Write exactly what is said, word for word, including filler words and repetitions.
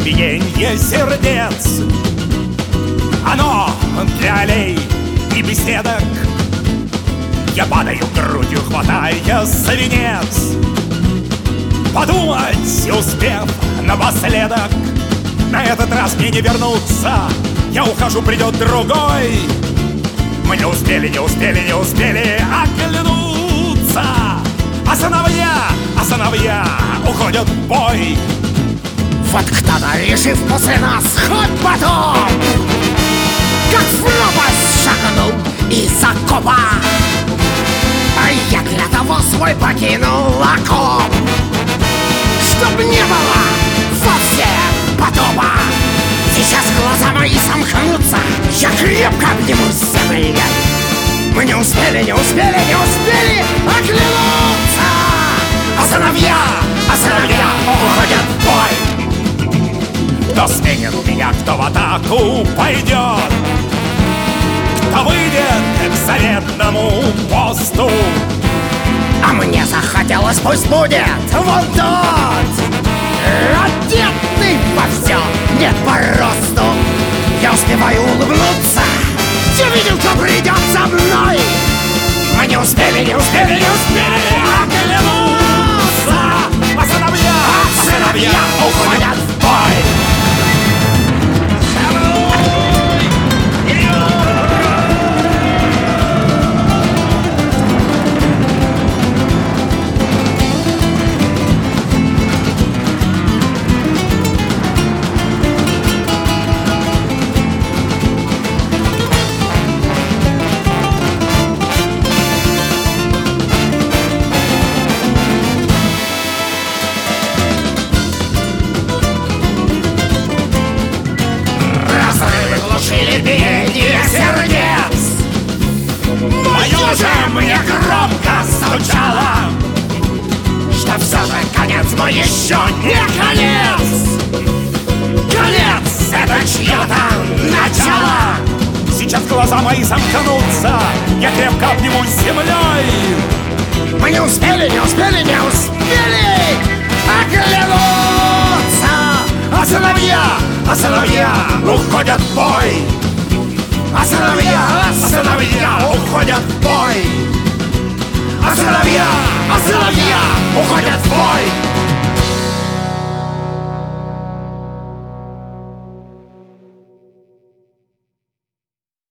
биение сердец. Оно для аллей и беседок. Я падаю грудью, хватая за венец. Подумать, успев напоследок, на этот раз мне не вернуться. Я ухожу, придет другой. Мы не успели, не успели, не успели оглянуться. А сыновья, а сыновья уходят в бой. Вот кто-то, решив после нас хоть потом, как в пропасть шагнул из окопа, а я для того свой покинул окоп, чтоб не было вовсе потопа. Сейчас глаза мои сомкнутся, я крепко обнимусь с землей. Мы не успели, не успели, не успели оглянуться. А сыновья, а сыновья уходят в бой. Кто сменит меня, кто в атаку пойдет, кто выйдет к заветному посту. А мне захотелось, пусть будет вон тот, одетый во все, нет по росту. Я успеваю улыбнуться, я видел, кто придет за мной. Мы не успели, не успели, не успели оглянуться. А сыновья, а сыновья уходят в бой. биение сердец. Мое же мне громко стучало, что все же конец мой еще не конец. Конец — это чье-то начало. Сейчас глаза мои сомкнутся, я крепко обнимусь с землей. Мы не успели, не успели, не успели оглянуться. А сыновья, а сыновья уходят в бой. А сыновья, а сыновья уходят в бой. А сыновья, а сыновья уходят в бой.